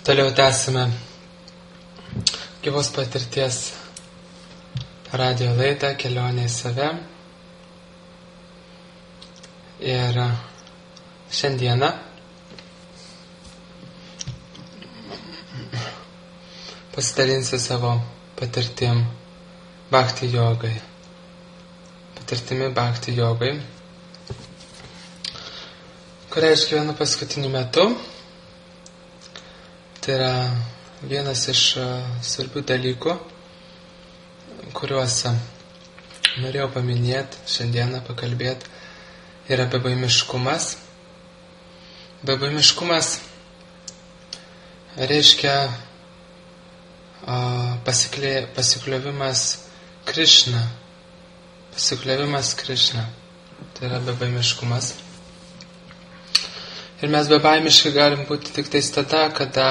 Toliau tęsime gyvos patirties radio laidą Kelionė į save. Ir šiandieną pasidalinsiu savo patirtimi bhakti jogai. Kurią išgyvenu paskutiniu metu. Tai yra vienas iš svarbių dalykų, kuriuos norėjau paminėti, šiandieną pakalbėti, yra bebaimiškumas. Bebaimiškumas reiškia pasikliovimas Krišna. Tai yra bebaimiškumas. Ir mes bebaimiškai galim būti tik tais tada, kada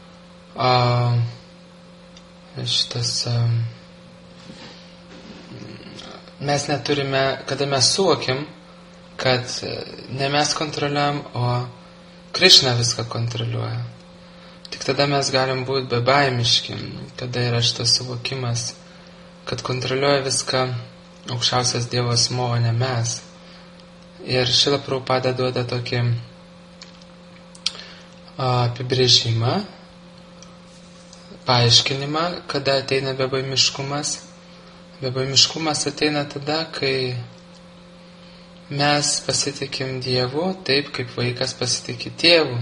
mes neturime, kada mes suvokim, kad ne mes kontroliuojam, o Krišna viską kontroliuoja. Tik tada mes galim būti bebaimiški, kada yra šitas suvokimas, kad kontroliuoja viską aukščiausias Dievo asmuo, o ne mes. Ir Šrila Prabhupada duoda tokį apibrėžimą, paaiškinimą, kada ateina bebaimiškumas. Bebaimiškumas ateina tada, kai mes pasitikim Dievu taip, kaip vaikas pasitikė tėvu.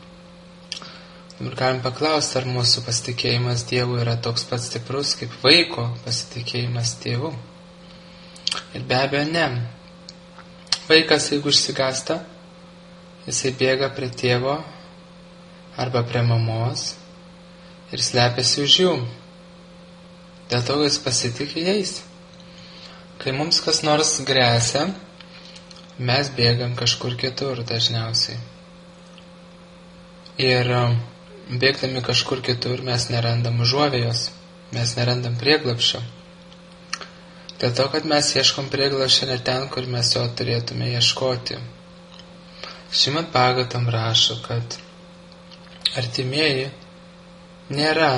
Ir galim paklausti, ar mūsų pasitikėjimas Dievu yra toks pats stiprus, kaip vaiko pasitikėjimas tėvu. Ir be abejo ne. Vaikas, jeigu išsigąsta, jisai bėga prie tėvo arba prie mamos ir slepiasi už jų. Dėl to jis pasitikė jais. Kai mums kas nors gresia, mes bėgam kažkur kitur dažniausiai. Ir bėgdami kažkur kitur mes nerandam užuovėjos, mes nerandam prieglapščio. Dėl to, kad mes ieškom prieglapščio ne ten, kur mes jo turėtume ieškoti. Šrimad Bhagavatam rašo, kad artimieji nėra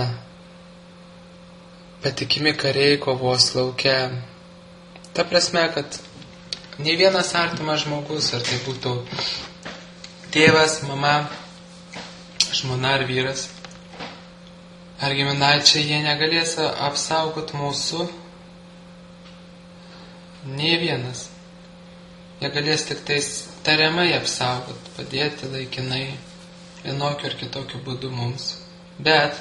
patikimi kariai kovos lauke. Ta prasme, kad nei vienas artimas žmogus, ar tai būtų tėvas, mama, žmona ar vyras, ar giminaičiai, jie negalės apsaugoti mūsų, nei vienas. Jie galės tik tais tariamai apsaugoti, padėti laikinai, vienokiu ar kitokiu būdu mums. Bet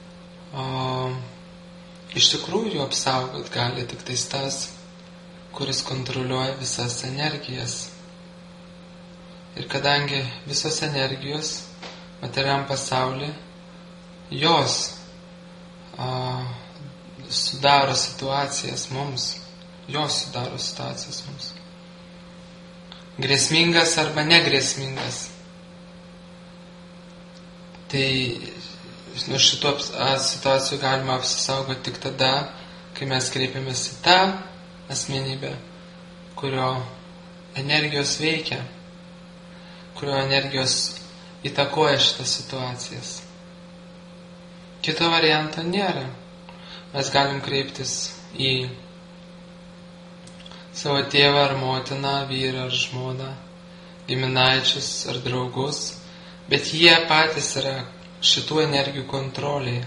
iš tikrųjų apsaugot gali tik tais tas, kuris kontroliuoja visas energijas. Ir kadangi visos energijos materialiam pasaulyje, jos sudaro situacijas mums. Grėsmingas arba negrėsmingas. Tai nuo šito situacijų galima apsisaugoti tik tada, kai mes kreipiamės į tą asmenybę, kurio energijos veikia, kurio energijos įtakoja šitas situacijas. Kito varianto nėra. Mes galim kreiptis į savo tėvą ar motiną, vyrą ar žmoną, giminaičius ar draugus, bet jie patys yra šitų energijų kontrolėje.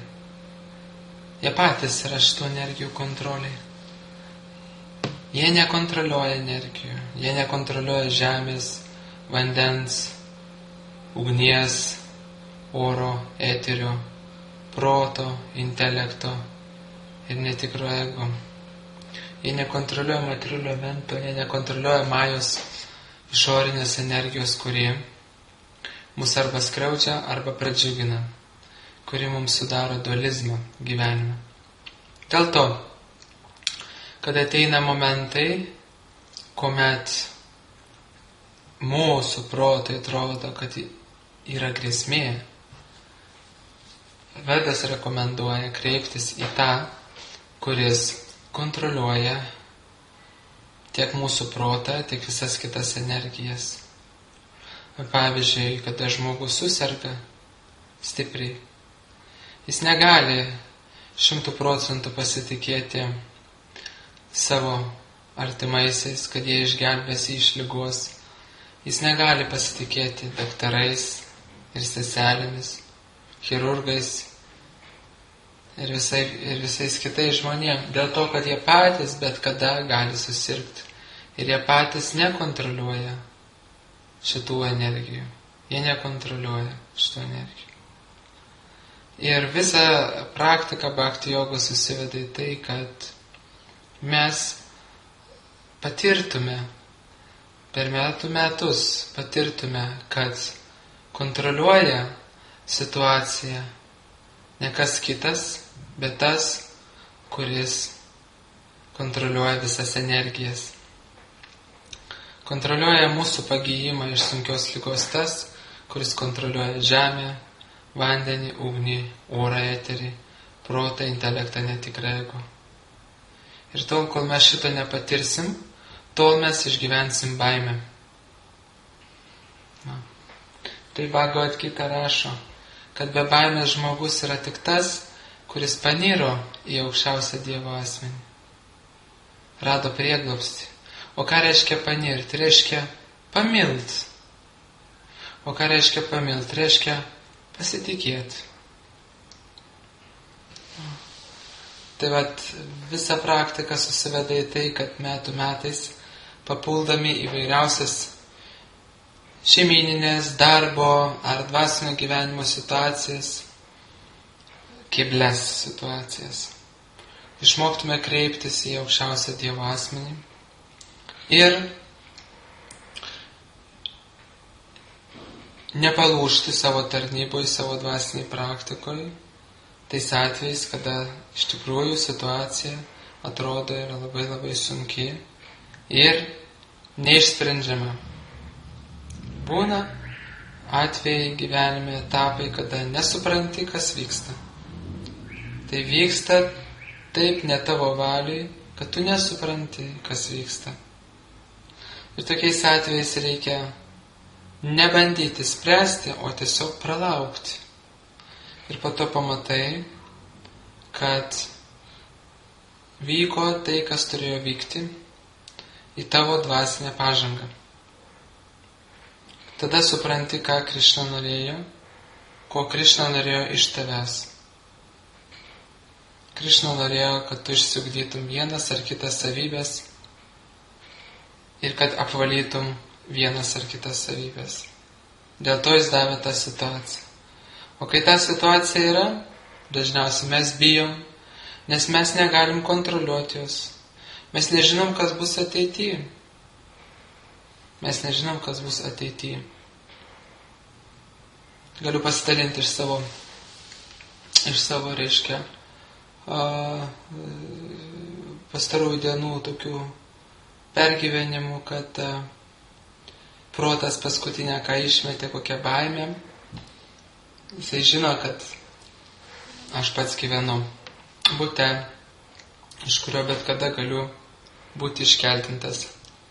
Jie nekontroliuoja energijų. Jie nekontroliuoja žemės, vandens, ugnies, oro, eterio, proto, intelekto ir netikro ego. Jie nekontroliuoja materialių elementų, jie nekontroliuoja majos išorinės energijos, kurie mus arba skriaudžia, arba pradžiugina, kuri mums sudaro dualizmą gyvenime. Dėl to, kad ateina momentai, kuomet mūsų protai atrodo, kad yra grėsmė, Vedas rekomenduoja kreiptis į tą, kuris kontroliuoja tiek mūsų protą, tiek visas kitas energijas. Pavyzdžiui, kada žmogus suserga stipriai, Jis negali 100% pasitikėti savo artimaisiais, kad jie išgelbės jį iš ligos. Jis negali pasitikėti daktarais ir seselėmis, chirurgais ir visais kitais žmonėms, dėl to, kad jie patys bet kada gali susirgti. Ir jie patys nekontroliuoja šitų energijų. Jie nekontroliuoja šitų energijų. Ir visa praktika bhakti jogos susiveda į tai, kad mes patirtume, per metus patirtume, kad kontroliuoja situaciją ne kas kitas, bet tas, kuris kontroliuoja visas energijas. Kontroliuoja mūsų pagijimą iš sunkios ligos tas, kuris kontroliuoja žemę, vandenį, ugnį, orą, eterį, protą, intelektą, netikrą ego. Ir tol, kol mes šito nepatirsim, tol mes išgyvensim baimę. Tai Bhagavad Gita rašo, kad be baimės žmogus yra tik tas, kuris paniro į aukščiausią Dievo asmenį. Rado prieglobstį. O ką reiškia panirti? Reiškia pamilt. O ką reiškia pamilt? Reiškia pasitikėti. Tai vat visa praktika susiveda į tai, kad metų metais papuldami įvairiausias šeimyninės, darbo ar dvasinio gyvenimo situacijas, keblias situacijas, išmoktume kreiptis į aukščiausią Dievo asmenį ir nepalūžti savo tarnyboje, savo dvasiniai praktikoje, tais atvejais, kada iš tikrųjų situacija atrodo yra labai labai sunki ir neišsprendžiama. Būna atvejai gyvenime, etapai, kada nesupranti, kas vyksta. Tai vyksta taip ne tavo valiai, kad tu nesupranti, kas vyksta. Ir tokiais atvejais reikia nebandyti spręsti, o tiesiog pralaukti. Ir po to pamatai, kad vyko tai, kas turėjo vykti į tavo dvasinę pažangą. Tada supranti, ką Krišna norėjo, ko Krišna norėjo iš tavęs. Krišna norėjo, kad tu išsiugdytum vienas ar kitas savybės ir kad apvalytum vienas ar kitas savybės. Dėl to jis davė tą situaciją. O kai ta situacija yra, dažniausiai mes bijom, nes mes negalim kontroliuoti jos. Mes nežinom, kas bus ateityje. Mes nežinom, kas bus ateityje. Galiu pasidalinti iš savo reiškia, pastarųjų dienų tokių pergyvenimų, kad protas paskutinę, ką išmetė, kokią baimę. Jisai žino, kad aš pats gyvenu bute, iš kurio bet kada galiu būti iškeltintas.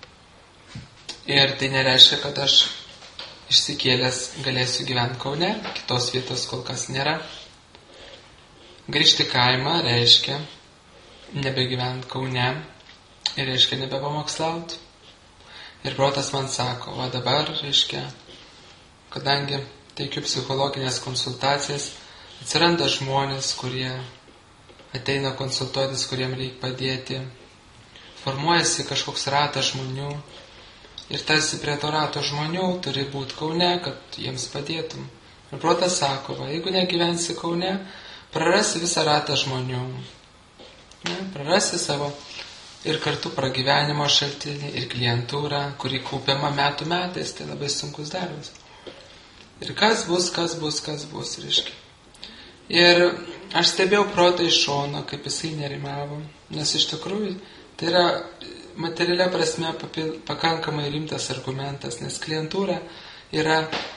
Ir tai nereiškia, kad aš išsikėlęs galėsiu gyventi Kaune, kitos vietos kol kas nėra. Grįžti kaimą reiškia nebegyventi Kaune ir reiškia nebepamokslauti. Ir protas man sako, va dabar, reiškia, kadangi teikiu psichologinės konsultacijas, atsiranda žmonės, kurie ateina konsultuotis, kuriem reikia padėti. Formuojasi kažkoks ratas žmonių ir tarsi prie to rato žmonių turi būti Kaune, kad jiems padėtum. Ir protas sako, va, jeigu negyvensi Kaune, prarasi visą ratą žmonių. Ne? Prarasi savo ir kartu pragyvenimo šaltinį ir klientūrą, kuri kaupiama metų metais, tai labai sunkus darbas. Ir kas bus, reiškia. Ir aš stebėjau protą iš šono, kaip jisai nerimavo, nes iš tikrųjų tai yra materialia prasme pakankamai rimtas argumentas, nes klientūra yra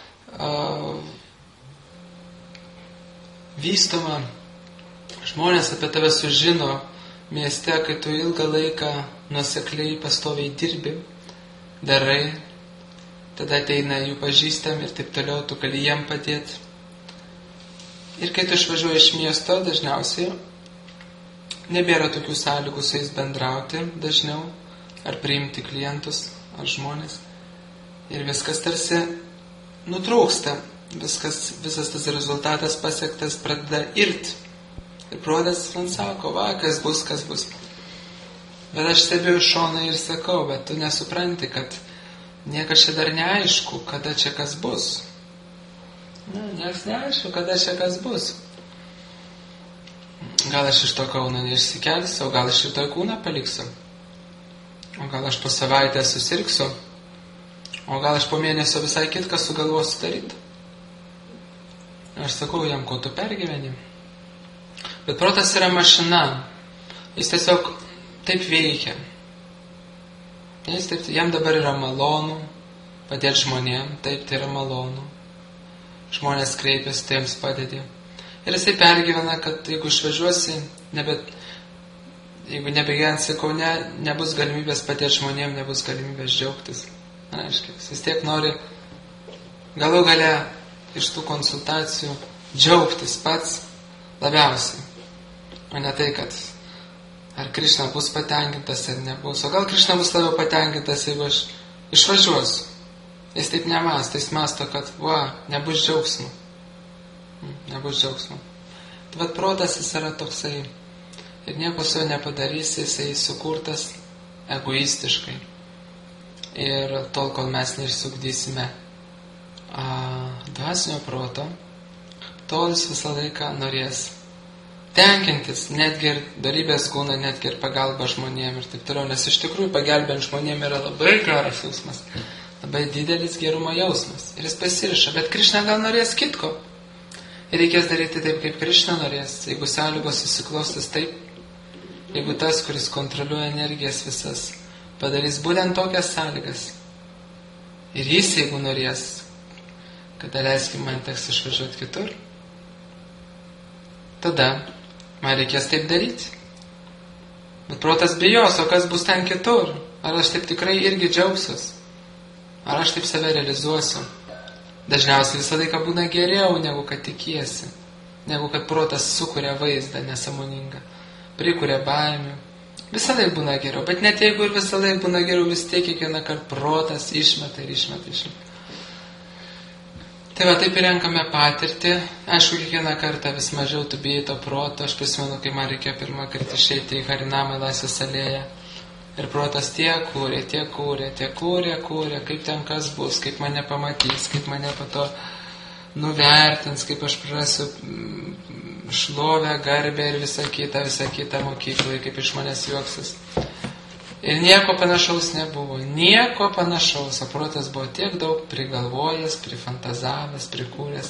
vystoma, žmonės apie tave sužino mieste, kai tu ilgą laiką nuosekliai pastoviai dirbi, darai, tada ateina jų pažįstami ir taip toliau, tu gali jiem padėti. Ir kai tu išvažiuoji iš miesto, dažniausiai nebėra tokių sąlygų su jais bendrauti dažniau, ar priimti klientus, ar žmonės. Ir viskas tarsi nutrūksta, visas tas rezultatas pasiektas pradeda irti. Ir protas man sako, va, kas bus. Bet aš stebiu iš šono ir sakau, bet tu nesupranti, kad niekas čia dar neaišku, kada čia kas bus. Niekas neaišku, kada čia kas bus. Gal aš iš to Kauno neišsikelsiu, o gal aš rytoj kūną paliksiu. O gal aš po savaitę susirgsiu. O gal aš po mėnesio visai kitką sugalvosiu daryti. Aš sakau jam, ko tu pergyveni. Bet protas yra mašina. Jis tiesiog taip veikia. Jam dabar yra malonu padėti žmonėm. Taip, tai yra malonu. Žmonės kreipiasi, tai jiems padedi. Ir jisai pergyvena, kad jeigu išvažiuosi, jeigu nebegyvensi Kaune, nebus galimybės padėti žmonėm, nebus galimybės džiaugtis. Aiškiai, jis vis tiek nori galų gale iš tų konsultacijų džiaugtis pats labiausiai. O ne tai, kad ar Krišna bus patenkintas ar nebus. O gal Krišna bus labiau patenkintas, jeigu aš išvažiuosiu. Jis taip nemąsto, jis mąsto, kad nebus džiaugsmo. Nebus džiaugsmo. Tai vat protas jis yra toksai ir nieko su juo nepadarysi, jisai sukurtas egoistiškai. Ir tol, kol mes neišsugdysime dvasinio proto, tol jis visą laiką norės tenkintis, netgi ir darybės gūna, netgi ir pagalba žmonėm ir taip toliau, nes iš tikrųjų pagelbint žmonėm yra labai geras jausmas, labai didelis gerumo jausmas ir jis pasiriša, bet Krišna gal norės kitko ir reikės daryti taip, kaip Krišna norės, jeigu sąlygos susiklostys taip, jeigu tas, kuris kontroliuoja energijas visas, padarys būtent tokias sąlygas ir jis, jeigu norės, kada leiskim man teks išvažiuoti kitur, tada man reikės taip daryti. Bet protas bijos, o kas bus ten kitur? Ar aš taip tikrai irgi džiaugsiuos? Ar aš taip save realizuosiu? Dažniausiai visą laiką būna geriau, negu kad tikiesi, negu kad protas sukuria vaizdą nesąmoningą, prikuria baimių. Visą laiką būna geriau, bet net jeigu ir visą laiką būna geriau, vis tiek kiekvieną kartą protas išmeta. Tai va, taip ir renkame patirtį. Aišku, kiekvieną kartą vis mažiau tu bijai to proto. Aš prisimenu, kai man reikėjo pirmą kartą išeiti į Harinamą Laisvės alėją. Ir protas tiek kūrė, kaip ten kas bus, kaip mane pamatys, kaip mane po to nuvertins, kaip aš prarasiu šlovę, garbę ir visą kitą mokykloje, kaip iš manęs juoksis. Ir nieko panašaus nebuvo, nieko panašaus, o protas buvo tiek daug prigalvojęs, prifantazavęs, prikūręs.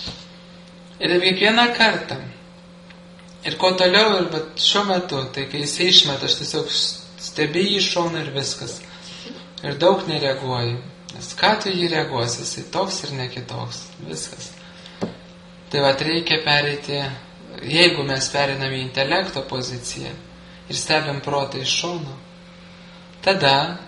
Ir kiekvieną kartą, ir kuo toliau, ir bet šiuo metu, tai kai jis išmeta, aš tiesiog stebi jį iš šono ir viskas. Ir daug nereaguoju, nes ką tu jį reaguosi, jisai toks ir ne kitoks, viskas. Tai va, reikia pereiti, jeigu mes periname į intelekto poziciją ir stebim protą iš šono, tada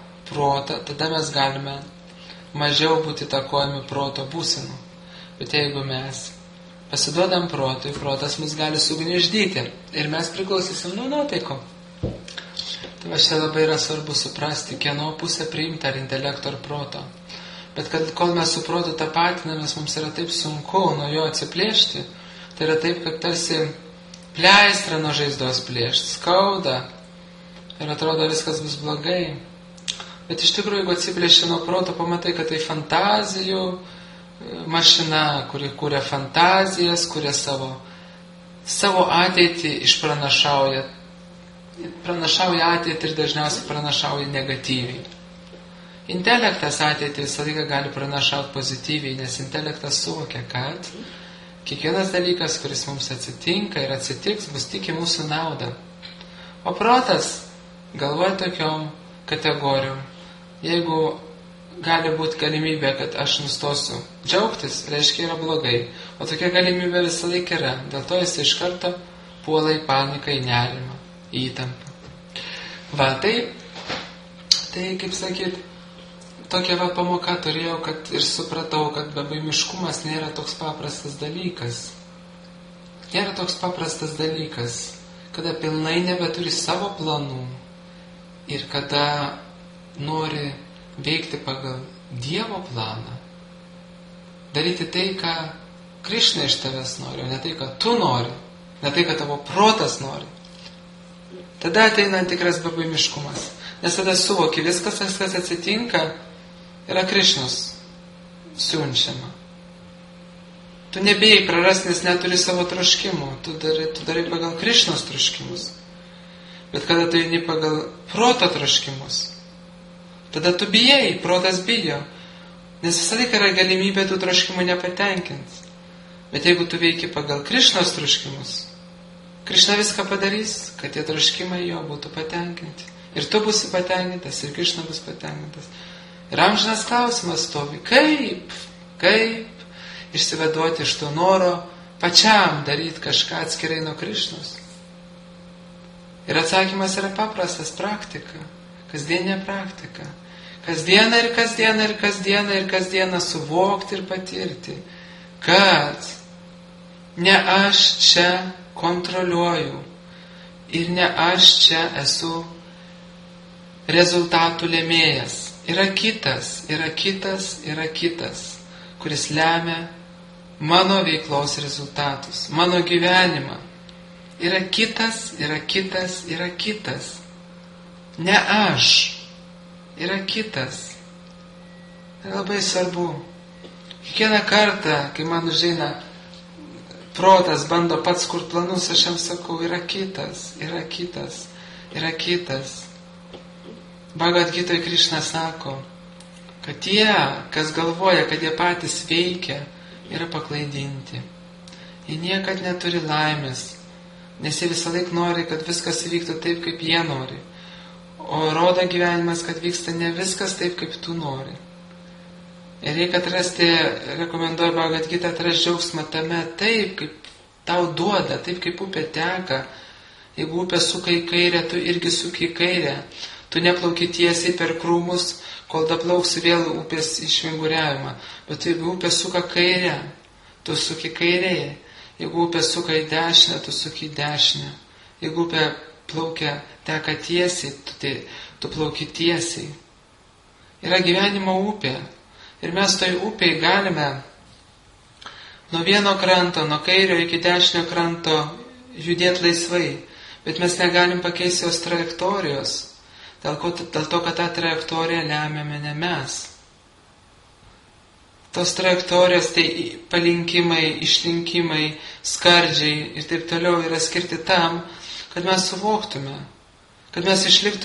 mes galime mažiau būti įtakojami proto būsenų. Bet jeigu mes pasiduodam protui, protas mus gali sugniuždyti ir mes priklausysim nuo nuotaiko. Tai va, čia labai yra svarbu suprasti, kieno pusę priimti, ar intelekto, ar proto. Bet kol mes su protu tapatinamės, mums yra taip sunku nuo jo atsiplėšti. Tai yra taip, kad tarsi pleistrą nuo žaizdos plėšti, skauda ir atrodo viskas bus blogai. Bet iš tikrųjų, jeigu atsiplėši nuo proto, pamatai, kad tai fantazijų mašina, kuri kūrė fantazijas, kūrė savo ateitį, pranašauja ateitį ir dažniausiai pranašauja negatyviai. Intelektas ateitį visą laiką gali pranašauti pozityviai, nes intelektas suvokia, kad kiekvienas dalykas, kuris mums atsitinka ir atsitiks, bus tik į mūsų naudą. O protas galvoja tokiom kategorijom. Jeigu gali būti galimybė, kad aš nustosiu džiaugtis, reiškia yra blogai. O tokia galimybė visą laiką yra. Dėl to jis iš karto puola į paniką, į nerimą, į įtampą. Va, tai kaip sakyt, tokia va pamoka turėjau, kad ir supratau, kad bebaimiškumas nėra toks paprastas dalykas. nėra toks paprastas dalykas, kada pilnai nebeturi savo planų ir kada nori veikti pagal Dievo planą, daryti tai, ką Krišna iš tavęs nori, o ne tai, ką tu nori, ne tai, ką tavo protas nori. Tada ateina tikras bebaimiškumas, nes tada suvoki, viskas, kas atsitinka, yra Krišnos siunčiama. Tu nebėjai prarasti, nes neturi savo troškimų, tu darai pagal Krišnos troškimus. Bet kada tu eini pagal proto troškimus, tada tu bijai, protas bijo, nes visą laiką yra galimybė tų troškimų nepatenkinti. Bet jeigu tu veiki pagal Krišnos troškimus, Krišna viską padarys, kad tie troškimai jo būtų patenkinti. Ir tu būsi patenkintas, ir Krišna bus patenkintas. Ir amžinas klausimas stovi, kaip išsivaduoti iš to noro pačiam daryti kažką atskirai nuo Krišnos. Ir atsakymas yra paprastas, praktika, kasdienė praktika. Kasdieną suvokti ir patirti, kad ne aš čia kontroliuoju ir ne aš čia esu rezultatų lėmėjas. Yra kitas, kuris lemia mano veiklos rezultatus, mano gyvenimą. Yra kitas. Ne aš. Yra kitas. Tai labai svarbu. Kiekvieną kartą, kai man užeina protas, bando pats kurt planus, aš jam sakau, yra kitas. Bhagavad Gitoj Krišna sako, kad tie, kas galvoja, kad jie patys veikia, yra paklaidinti. Jie niekad neturi laimės, nes jie visą laik nori, kad viskas įvyktų taip, kaip jie nori. O rodo gyvenimas, kad vyksta ne viskas taip, kaip tu nori. Ir reikia atrasti, rekomenduoju Bhagavad Gita, atrasti džiaugsmą tame taip, kaip tau duoda, taip kaip upė teka. Jeigu upė suka į kairę, tu irgi suki į kairę. Tu neplauki tiesiai per krūmus, kol daplauksi vėl upės išvinguriavimą. Bet jeigu upė suka kairę, tu suki kairėje. Jeigu upė suka į dešinę, tu suki į dešinę. Jeigu upė plaukia, teka tiesiai, tu plauki tiesiai. Yra gyvenimo upė. Ir mes toj upėj galime nuo vieno kranto, nuo kairio iki dešinio kranto judėti laisvai. Bet mes negalim pakeisti jos trajektorijos. Dėl to, kad tą trajektoriją lemiame ne mes. Tos trajektorijos, tai palinkimai, išlinkimai, skardžiai ir taip toliau yra skirti tam, kad mes suvoktume, kad mes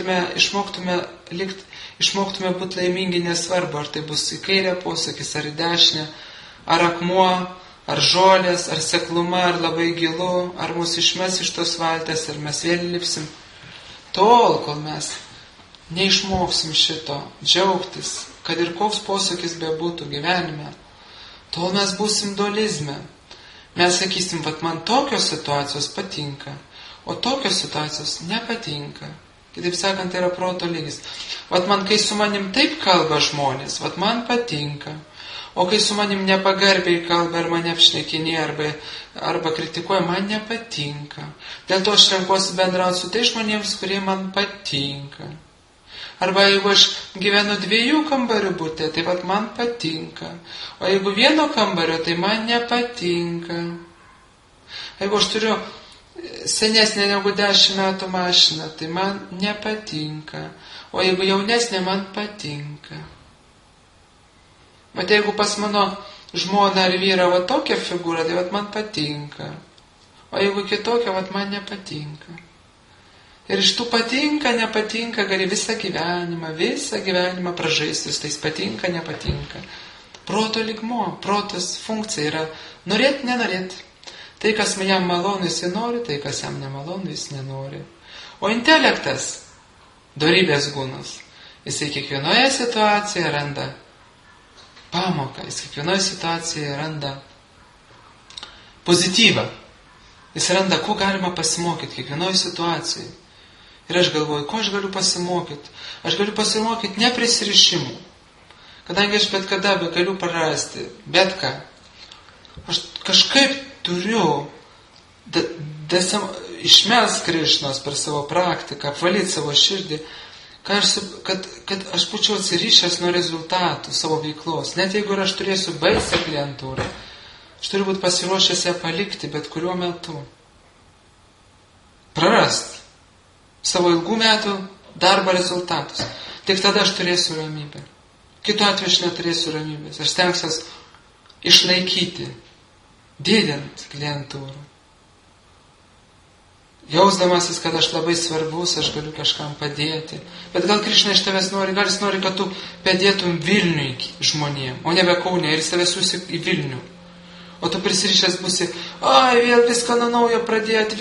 išmoktume būti laimingi, nesvarbu, ar tai bus į kairę posūkis, ar į dešinę, ar akmuo, ar žolės, ar sekluma, ar labai gilu, ar mus išmes iš tos valties, ar mes vėl lipsim. Tol, kol mes neišmoksim šito džiaugtis, kad ir koks posūkis bebūtų gyvenime, tol mes būsim dualizme. Mes sakysim, vat man tokios situacijos patinka, o tokios situacijos nepatinka. Kitaip sakant, tai yra proto lygis. Vat man, kai su manim taip kalba žmonės, vat man patinka. O kai su manim nepagarbiai kalba ar mane apšnekinė arba kritikuoja, man nepatinka. Dėl to aš renkuosi bendrauti su tai žmonėms, kurie man patinka. Arba jeigu aš gyvenu 2 kambarių bute, tai vat man patinka. O jeigu 1 kambario, tai man nepatinka. Jeigu aš turiu senesnė negu 10 metų mašiną, tai man nepatinka. O jeigu jaunesnė, man patinka. Bet jeigu pas mano žmona ar vyra va tokia figūra, tai vat man patinka. O jeigu kitokia, vat man nepatinka. Ir iš tų patinka, nepatinka, gali visą gyvenimą pražaisti, tais patinka, nepatinka. Proto lygmuo, protas funkcija yra norėti, nenorėti. Tai, kas jam malonu, jis nori, tai, kas jam nemalonu, jis nenori. O intelektas, dorybės gūnus, jisai kiekvienoje situacijoje randa pamoką, jis kiekvienoje situacijoje randa pozityvą. Jis randa, ko galima pasimokyti kiekvienoje situacijoje. Ir aš galvoju, ko aš galiu pasimokyti? Aš galiu pasimokyti neprisirišimų. Kadangi aš bet kada galiu prarasti, bet ką. Aš kažkaip turiu išmes Krišnos per savo praktiką, apvalyti savo širdį, kad aš būčiau atsirišęs nuo rezultatų savo veiklos. Net jeigu aš turėsiu baisę klientūrą, aš turiu būti pasiruošęs ją palikti bet kuriuo metu. Prarast savo ilgų metų darbo rezultatus. Tik tada aš turėsiu ramybę. Kitu atveju aš neturėsiu ramybės. Aš stengsiuos išlaikyti, didint klientūrą. Jausdamasis, kad aš labai svarbus, aš galiu kažkam padėti. Bet gal Krišna iš tavęs nori, gal jis nori, kad tu padėtum Vilniui žmonėm, o nebe Kaune, ir jis tavęs siųsi į Vilnių. O tu prisirišęs būsi, vėl viską nuo naujo pradėti,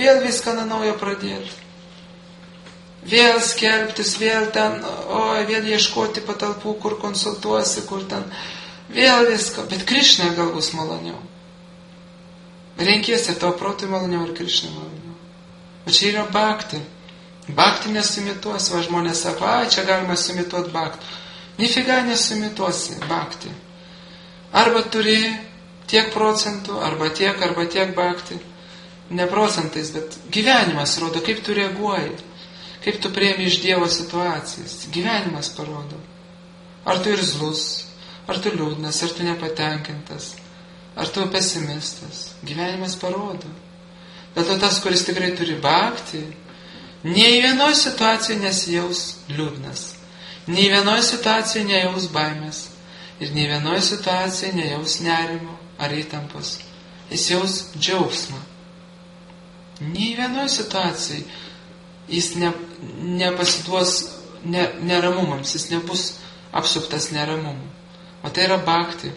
vėl skelbtis, vėl ten, vėl ieškoti patalpų, kur konsultuosi, kur ten, vėl viską. Bet Krišna gal bus maloniau. Renkiesi tavo protui maloniau ir Krišna maloniau. O čia yra bhakti. Bhakti nesumituosi, va žmonės sako, čia galima sumituoti bhakti. Nifiga nesumituosi bhakti. Arba turi tiek procentų, arba tiek bhakti. Ne procentais, bet gyvenimas rodo, kaip tu reaguoji, kaip tu priimi iš Dievo situacijas. Gyvenimas parodo. Ar tu irzlus, ar tu liūdnas, ar tu nepatenkintas, ar tu pesimistas. Gyvenimas parodo. Bet tas, kuris tikrai turi bhakti, nei vienoje situacijoje nesijaus liūdnas, nei vienoje situacijoje nejaus baimės ir nei vienoje situacijoje nejaus nerimo ar įtampos. Jis jaus džiaugsmą. Nei vienoje situacijoje jis nepasiduos neramumams, jis nebus apsuptas neramumų. O tai yra bhakti.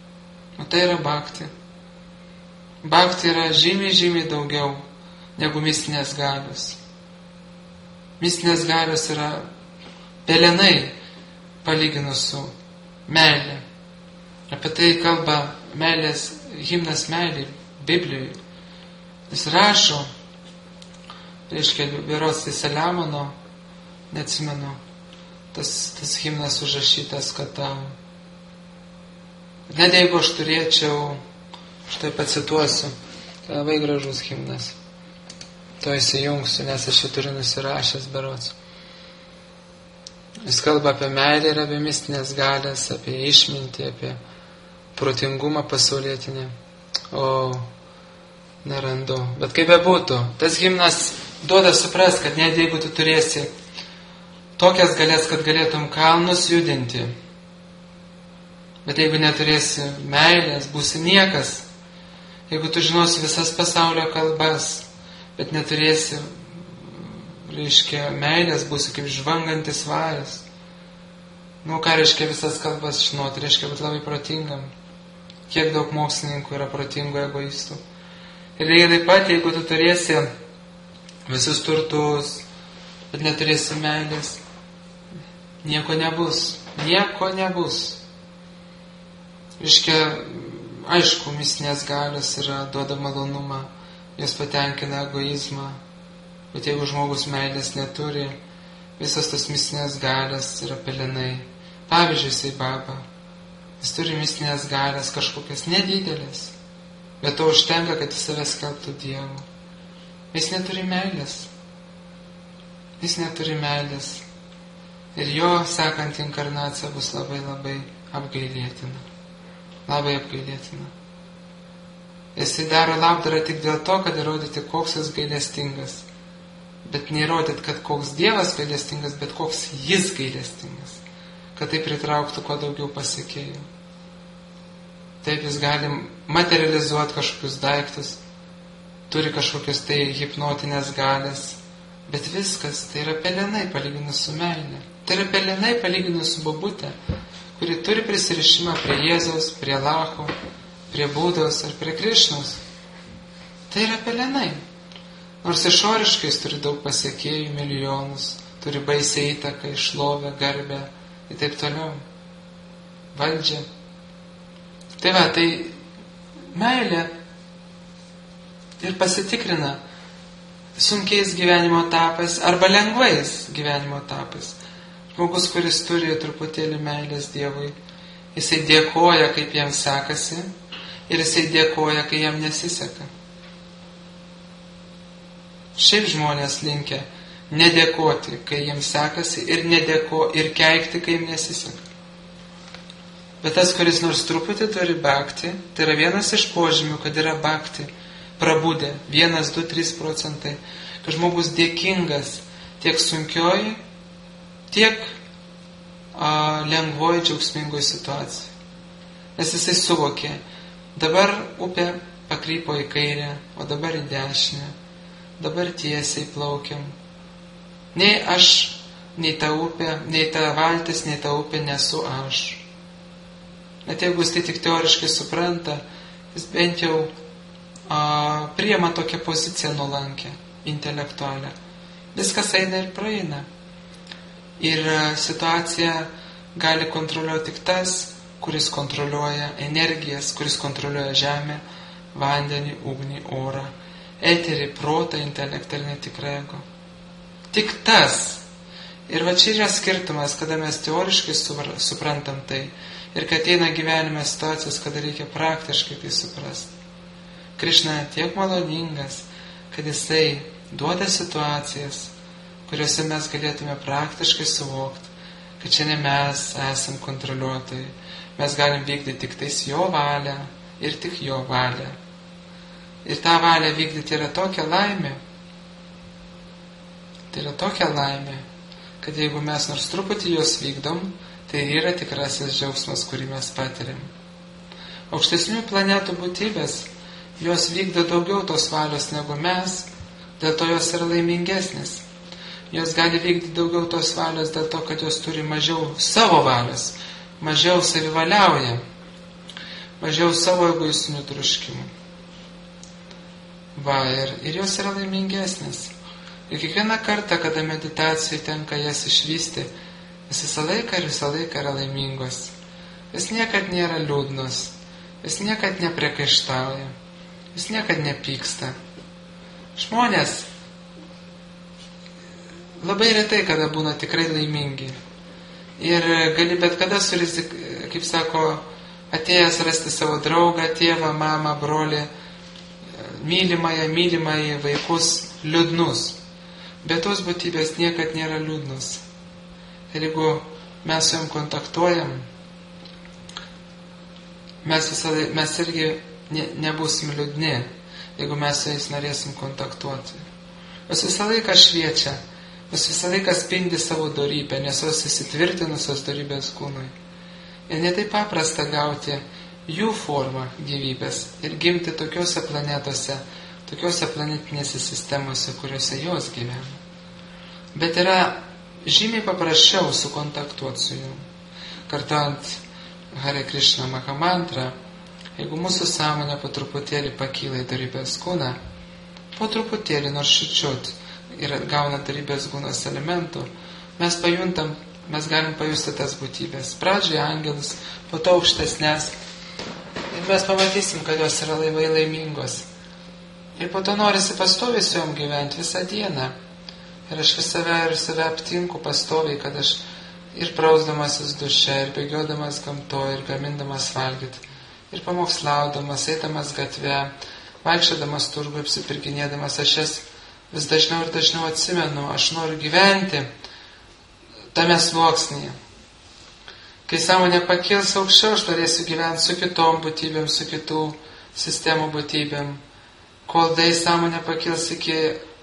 Bhakti yra žymiai daugiau negu mistinės galios. Mistinės galios yra pelenai palyginus su meilė. Apie tai kalba himnas meilė Biblijoje. Jis rašo, reiškia, berods tai Saliamono, neatsimenu, tas himnas užrašytas, kad net jeigu aš turėčiau, štai pacituosiu, tai labai gražus himnas. To įsijungsiu, nes aš jį turiu nusirašęs berods. Jis kalba apie meilę ir apie mistinės galės, apie išmintį, apie protingumą pasaulietinį. O nerandu. Bet kaip bebūtų, tas himnas duoda suprast, kad net jeigu tu turėsi tokias galės, kad galėtum kalnus judinti, bet jeigu neturėsi meilės, būsi niekas. Jeigu tu žinosi visas pasaulio kalbas, bet neturėsi, reiškia, meilės, būsi kaip žvangantis varis. Ką reiškia visas kalbas žinoti? Reiškia būti labai protingam. Kiek daug mokslininkų yra protingų egoistų. Ir taip pat, jeigu tu turėsi visus turtus, bet neturėsi meilės, nieko nebus. Reiškia, aišku, mistinės galios duoda malonumą, jos patenkina egoizmą, bet jeigu žmogus meilės neturi, visas tas mistinės galios yra pelenai. Pavyzdžiui, Sai Baba, jis turi mistinės galios kažkokias nedidelės, bet to užtenka, kad jis save skelbtų Dievu. Jis neturi meilės. Ir jo sekant inkarnacija bus labai apgailėtina. Jisai daro labdarą tik dėl to, kad įrodyti, koks jis gailestingas. Bet neįrodyti, kad koks Dievas gailestingas, bet koks jis gailestingas. Kad tai pritrauktų kuo daugiau pasekėjų. Taip jis gali materializuoti kažkokius daiktus, turi kažkokius tai hipnotinės galės, bet viskas tai yra pelenai palyginus su meilė. Tai yra pelenai palyginus su bobutė, kuri turi prisirišimą prie Jėzaus, prie Allaho, prie Budos ar prie Krišnos. Tai yra pelenai. Nors išoriškai jis turi daug pasiekėjų, milijonus, turi baisią įtaką, šlovę, garbę ir taip toliau. Valdžią. Tai meilė ir pasitikrina sunkiais gyvenimo etapais arba lengvais gyvenimo etapais. Žmogus, kuris turi truputėlį meilės Dievui, jisai dėkoja, kaip jam sekasi, ir jisai dėkoja, kai jam nesiseka. Šiaip žmonės linkę nedėkoti, kai jiems sekasi, ir keikti, kai jiems nesiseka. Bet tas, kuris nors truputį turi bhakti, tai yra vienas iš požymių, kad yra bhakti prabudę, 1, 2, 3%, kad žmogus dėkingas tiek sunkioj, tiek lengvoj, džiaugsmingoj situacijai. Nes jisai suvokė, dabar upė pakrypo į kairę, o dabar į dešinę, dabar tiesiai plaukiam. Nei aš, nei ta upė, nei ta valtis, nei ta upė nesu aš. Net jeigu jis tai tik teoriškai supranta, jis bent jau priima tokią poziciją nuolankę, intelektualią. Viskas eina ir praeina. Ir situaciją gali kontroliuoti tik tas, kuris kontroliuoja energijas, kuris kontroliuoja žemę, vandenį, ugnį, orą, eterį, protą, intelektą ir netikrą ego. Tik tas. Ir va čia yra skirtumas, kada mes teoriškai suprantam tai ir kad ateina gyvenime situacijos, kada reikia praktiškai tai suprasti. Krišna tiek maloningas, kad jisai duoda situacijas, kuriuose mes galėtume praktiškai suvokti, kad čia ne mes esam kontroliuotojai. Mes galim vykdyti tik tais jo valią ir tik jo valią. Ir tą valią vykdyti yra tokia laimė. Tai yra tokia laimė, kad jeigu mes nors truputį jos vykdom, tai yra tikrasis džiaugsmas, kurį mes patiriam. Aukštesnių planetų būtybės, jos vykdo daugiau tos valios negu mes, dėl to jos yra laimingesnės. Jos gali vykdyti daugiau tos valios dėl to, kad jos turi mažiau savo valios, mažiau savivaliauja, mažiau savo egoistinių troškimų. Va, ir jos yra laimingesnės. Ir kiekvieną kartą, kada meditacijai tenka jas išvysti, jis visą laiką yra laimingos. Jis niekad nėra liūdnos, jis niekad nepriekaištauja, jis niekad nepyksta. Žmonės labai retai kada būna tikrai laimingi. Ir gali bet kada kaip sako, atėjęs rasti savo draugą, tėvą, mamą, brolį, mylimąjį vaikus liūdnus. Bet tos būtybės niekad nėra liūdnos. Ir jeigu mes su jom kontaktuojam, mes irgi nebūsim liūdni, jeigu mes su jais norėsim kontaktuoti. Jos visą laiką šviečia, jos visą laiką spindi savo dorybę, nes jos įsitvirtinusios dorybės kūnui. Ir netai paprasta gauti jų formą gyvybės ir gimti tokiuose planetose, tokiuose planetinėse sistemose, kuriuose jos gyvena. Bet yra žymiai paprasčiau sukontaktuoti su jom. Kartuojant Hare Krishna Mahamantrą, jeigu mūsų sąmonė po truputėlį pakyla į dorybės kūną, po truputėlį nors šičiut ir gauna dorybės kūnos elementų, mes galim pajusti tas būtybės. Pradžioje angelus, po to aukštesnės. Ir mes pamatysim, kad jos yra labai laimingos. Ir po to norisi pastoviai su jom gyventi visą dieną. Ir aš save aptinku pastoviai, kad aš ir prausdamasis duše, ir bėgiodamas gamtoje, ir gamindamas valgyti, ir pamokslaudamas, eidamas gatve, vaikščiodamas turgų, apsipirkinėdamas, aš jas vis dažniau ir dažniau atsimenu, aš noriu gyventi tame sluoksnyje. Kai sąmonė pakils aukščiau, aš norėsiu gyventi su kitom būtybėm, su kitų sistemų būtybėm. Kol tai sąmonė pakils iki,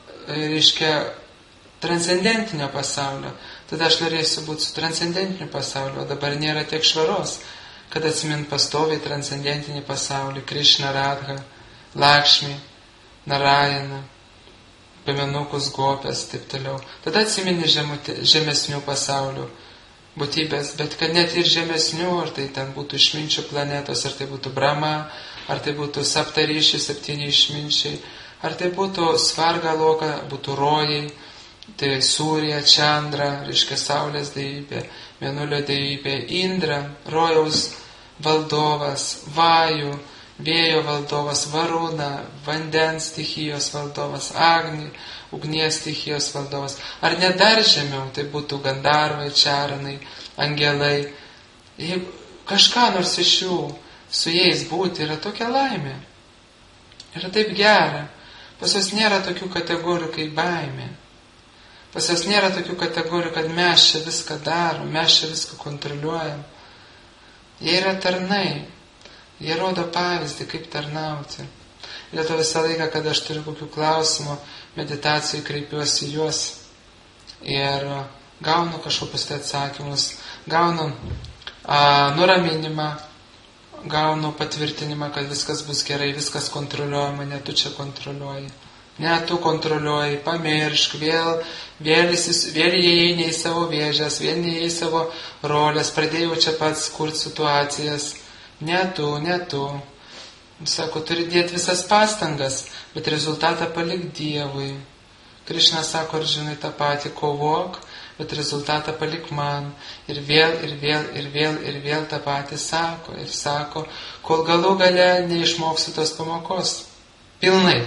transcendentinio pasaulio, tada aš norėsiu būti su transcendentiniu pasauliu, o dabar nėra tiek švaros, kad atsimint pastoviai transcendentinį pasaulį, Krishna, Radha, Lakšmi, Narayana, piemenukus, gopės, taip toliau. Tada atsimini žemesnių pasaulių būtybės, bet kad net ir žemesnių, ar tai ten būtų išminčių planetos, ar tai būtų Brahma, ar tai būtų Saptaryšiai, 7 išminčiai, ar tai būtų Svarga Loka, būtų rojai, tai Surya, Čandra, reiškia Saulės deivybė, Mėnulio deivybė, Indra, rojaus valdovas, Vajų, vėjo valdovas, Varuna, vandens stichijos valdovas, Agni, ugnies stichijos valdovas. Ar net dar žemiau, tai būtų Gandarvai, Čaranai, angelai. Jeigu kažką nors iš jų su jais būti, yra tokia laimė. Yra taip gera. Pas juos nėra tokių kategorijų kaip baimė. Pas juos nėra tokių kategorijų, kad mes čia viską darom, mes čia viską kontroliuojam. Jie yra tarnai. Jie rodo pavyzdį, kaip tarnauti. Ir to visą laiką, kada aš turiu kokių klausimų, meditacijai kreipiuosi juos ir gaunu kažkokius tai atsakymus, gaunu nuraminimą, gaunu patvirtinimą, kad viskas bus gerai, viskas kontroliuojama, ne tu čia kontroliuoji. Ne tu kontroliuoji, pamiršk, vėl įeini į savo vėžes, vėl įeini į savo rolės, pradėjau čia pats kurti situacijas. Ne tu. Sako, turi dėti visas pastangas, bet rezultatą palik Dievui. Krišna sako, Arjunai tą patį, kovok, bet rezultatą palik man. Ir vėl tą patį sako. Ir sako, kol galų gale neišmoksiu tos pamokos. Pilnai.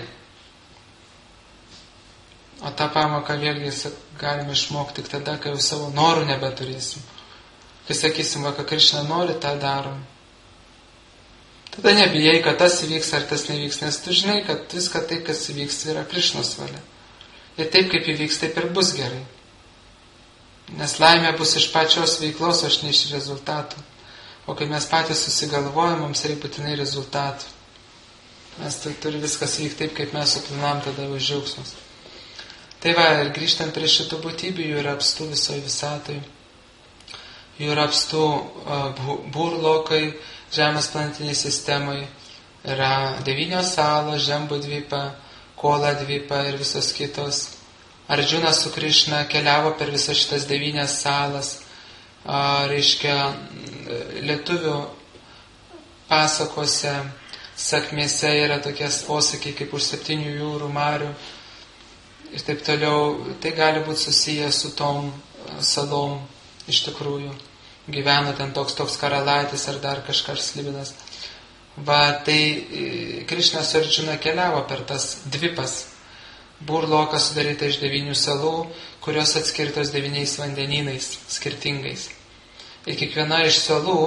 O tą pamoką vėlgi galime išmokti tik tada, kai jau savo norų nebeturėsim. Kai sakysim, kad Krišna nori, tą darom. Tada nebijai, kad tas įvyks ar tas nevyks, nes tu žinai, kad viską tai, kas įvyks, yra Krišnos valia. Ir taip, kaip įvyks, taip ir bus gerai. Nes laimė bus iš pačios veiklos, o ne iš rezultatų. O kai mes patys susigalvojam, mums reikia būtinai rezultatų. Mes turi viskas vykti taip, kaip mes suplanam, tada už džiaugsmus. Tai va, ir grįžtant prie šitų būtybių, jų yra apstu visoje visatoje. Jų yra apstu burlokai, Žemės planetiniai sistemai. Yra 9 salos, Žembudvipa, Kola dvipa ir visos kitos. Arjuna su Krišna keliavo per visas šitas 9 salas. Reiškia, lietuvių pasakose, sakmėse yra tokie posakiai kaip už 7 jūrų marių. Ir taip toliau, tai gali būti susiję su tom salom iš tikrųjų. Gyveno ten toks karalaitis ar dar kažkas slibinas. Va, tai Krišna su Arjuna keliavo per tas dvipas. Burloką sudaryta iš 9 salų, kurios atskirtos 9 vandenynais skirtingais. Ir kiekviena iš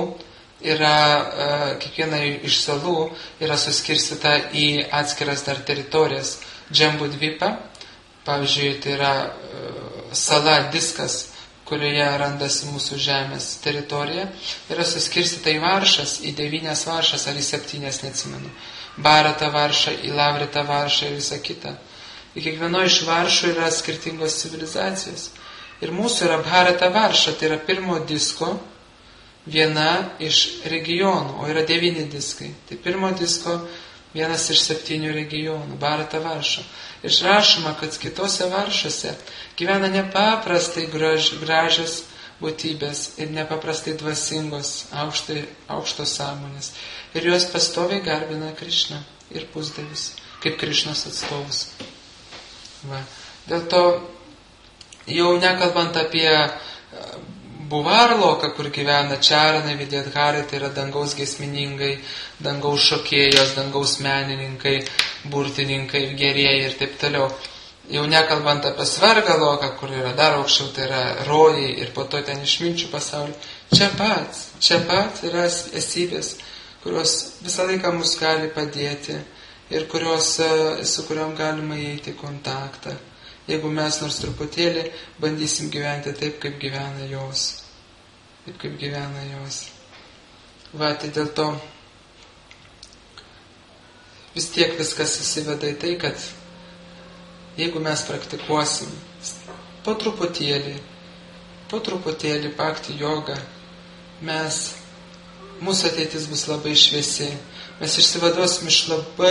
salų yra suskirstyta į atskiras dar teritorijas. Džembudvipa, pavyzdžiui, tai yra sala diskas, kurioje randasi mūsų žemės teritorija, yra suskirstyta į varšas, į 9 varšas ar į 7, neatsimenu. Bharata varša, į Lavrita varšą ir visą kitą. Ir kiekvienoje iš varšų yra skirtingos civilizacijos. Ir mūsų yra Bharata varša, tai yra pirmo disko viena iš regionų, o yra 9 diskai. Tai pirmo disko vienas iš 7 regionų, Bharata varša. Išrašoma, kad kitose varšose gyvena nepaprastai gražios būtybės ir nepaprastai dvasingos, aukštos sąmonės. Ir jos pastoviai garbina Krišną ir pusdievius, kaip Krišnos atstovus. Va. Dėl to, jau nekalbant apie Buvarloką, kur gyvena Čaranai, Vidyadharai, tai yra dangaus giesmininkai, dangaus šokėjos, dangaus menininkai, burtininkai, gerieji ir taip toliau. Jau nekalbant apie Svargaloką, kur yra dar aukščiau, tai yra rojai ir po to ten išminčių pasaulį. Čia pat yra esybės, kurios visą laiką mus gali padėti ir su kuriom galima įeiti į kontaktą. Jeigu mes nors truputėlį bandysim gyventi taip, kaip gyvena jos. Va, tai dėl to vis tiek viskas susiveda į tai, kad jeigu mes praktikuosim po truputėlį bhakti jogą, mūsų ateitis bus labai šviesi. Mes išsivaduosim iš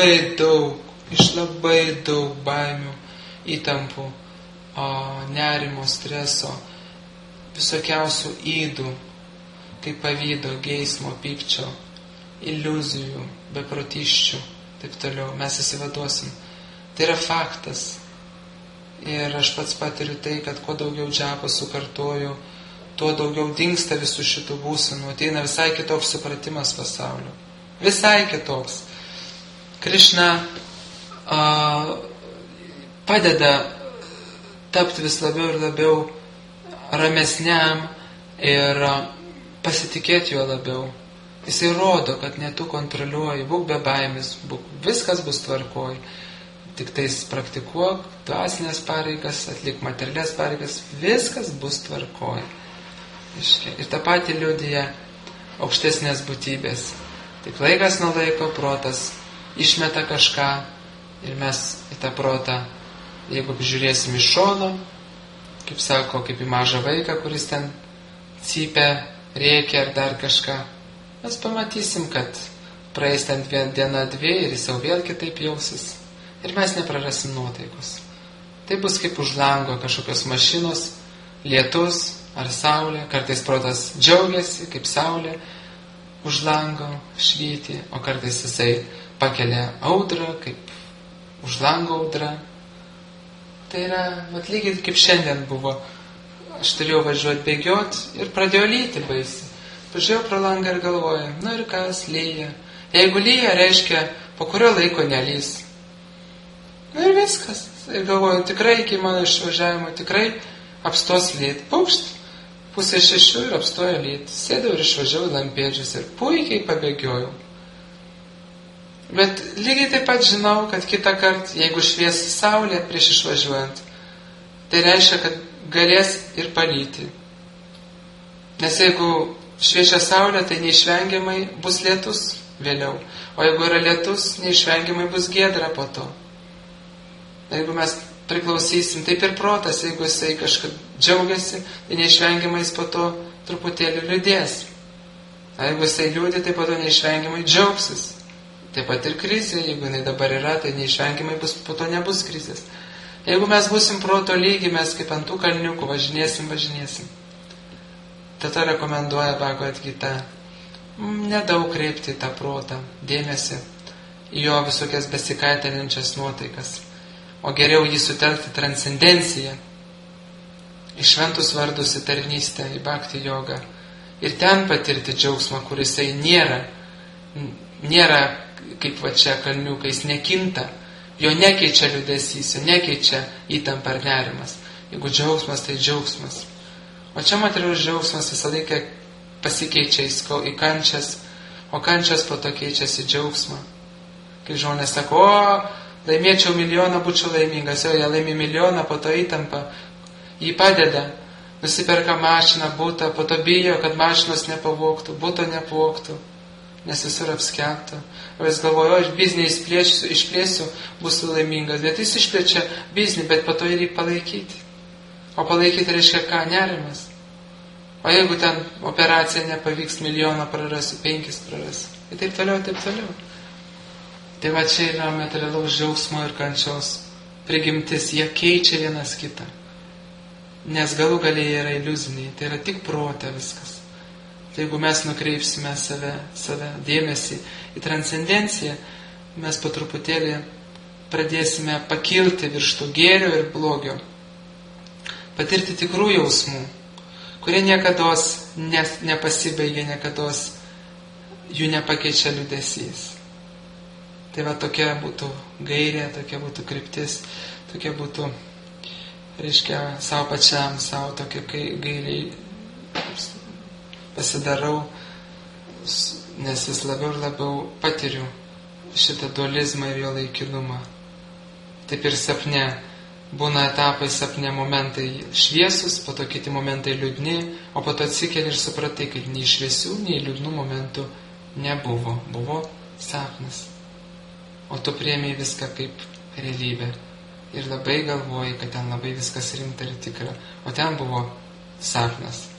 labai daug baimių, įtampų, nerimo, streso, visokiausių ydų, kaip pavydo, geismo, pykčio, iliuzijų, beprotiščių, taip toliau. Mes įsivaduosim. Tai yra faktas. Ir aš pats patiriu tai, kad kuo daugiau džapą sukartoju, tuo daugiau dingsta visų šitų būsenų. Ateina visai kitoks supratimas pasaulio. Visai kitoks. Krišna padeda tapti vis labiau ir labiau ramesniam ir pasitikėti juo labiau. Jisai rodo, kad ne tu kontroliuoji, būk be baimės, viskas bus tvarkoj. tik tais praktikuok dvasinės pareigas, atlik materialias pareigas, viskas bus tvarkoj. Ir tą patį liudija aukštesnės būtybės. Tik laikas nuo laiko protas išmeta kažką ir mes į tą protą, jeigu žiūrėsim iš šono, kaip sako, kaip į mažą vaiką, kuris ten cypia, rėkia ar dar kažką, mes pamatysim, kad praeis ten diena, dvi ir jis jau vėl kitaip jausis. Ir mes neprarasim nuotaikos. Tai bus kaip už lango kažkokios mašinos, lietus ar saulė. Kartais protas džiaugiasi, kaip saulė už lango švyti, o kartais jisai pakelia audrą, kaip už lango audra. Tai yra, lygiai kaip šiandien buvo. Aš turėjau važiuoti bėgioti ir pradėjo lyti baisiai. Pažiūrėjau pro langą ir galvoju, ir kas, lyja. Jeigu lyja, reiškia, po kurio laiko nelys. Ir viskas. Ir galvoju, tikrai iki mano išvažiavimo tikrai apstos lyt. Paukšt, 5:30 ir apstojo lyt. Sėdau ir išvažiavau Lampėdžius ir puikiai pabėgiojau. Bet lygiai taip pat žinau, kad kitą kartą, jeigu švies saulė prieš išvažiuojant, tai reiškia, kad galės ir palyti. Nes jeigu šviečia saulė, tai neišvengiamai bus lietus vėliau. O jeigu yra lietus, neišvengiamai bus giedra po to. Jeigu mes priklausysim, taip ir protas, jeigu jisai kažkaip džiaugiasi, tai neišvengiamai jis po to truputėlį liūdės. Jeigu jisai liūdė, tai po to neišvengiamai džiaugsis. Taip pat ir krizė, jeigu jinai dabar yra, tai neišvengiamai po to nebus krizės. Jeigu mes būsim proto lygi, mes kaip ant tų kalniukų važinėsim. Tada rekomenduoja Bhagavad Gita nedaug kreipti tą protą, dėmesį į jo visokias besikaitinančias nuotaikas, o geriau jį sutelkti transcendenciją, į šventus vardus, į tarnystę, į bhakti jogą ir ten patirti džiaugsmą, kurisai nėra kaip va čia kalniukais, nekinta, jo nekeičia liūdesys, jo nekeičia įtampa ar nerimas. Jeigu džiaugsmas, tai džiaugsmas. O čia materialus džiaugsmas visą laiką pasikeičia į kančias, o kančias po to keičiasi džiaugsmą. Kai žmonės sako, laimėčiau milijoną, būčiau laimingas, jie laimi milijoną, po to įtampa, jį padeda, nusiperka mašiną, butą, po to bijo, kad mašinos nepavogtų, buto nepavogtų, nes visur apskelbta. O jis galvoja, aš biznį išplėsiu, būsiu laimingas, bet jis išplečia biznį, bet po to ir jį palaikyti. O palaikyti reiškia ką? Nerimas. O jeigu ten operacija nepavyks, milijoną prarasiu, 5 prarasiu. Ir taip toliau, taip toliau. Tai va čia yra materialaus džiaugsmo ir kančios prigimtis. Jie keičia vienas kitą. Nes galų galiai yra iliuziniai. Tai yra tik prote viskas. Tai jeigu mes nukreipsime save dėmesį į transcendenciją, mes po truputėlį pradėsime pakilti virš to gėrio ir blogio. Patirti tikrų jausmų, kurie niekados nepasibaigia, niekados jų nepakeičia liūdesys. Tai va tokia būtų gairė, tokia būtų kryptis, tokia būtų, reiškia, savo pačiam, savo tokia gairiai pasidarau, nes vis labiau ir labiau patiriu šitą dualizmą ir jo laikinumą. Taip ir sapne. Būna etapai sapne, momentai šviesus, po to kiti momentai liūdni, o po to atsikeli ir supratai, kad nei šviesių, nei liūdnų momentų nebuvo. Buvo sapnas. O tu priėmei viską kaip realybę. Ir labai galvoji, kad ten labai viskas rimta ir tikra. O ten buvo sapnas.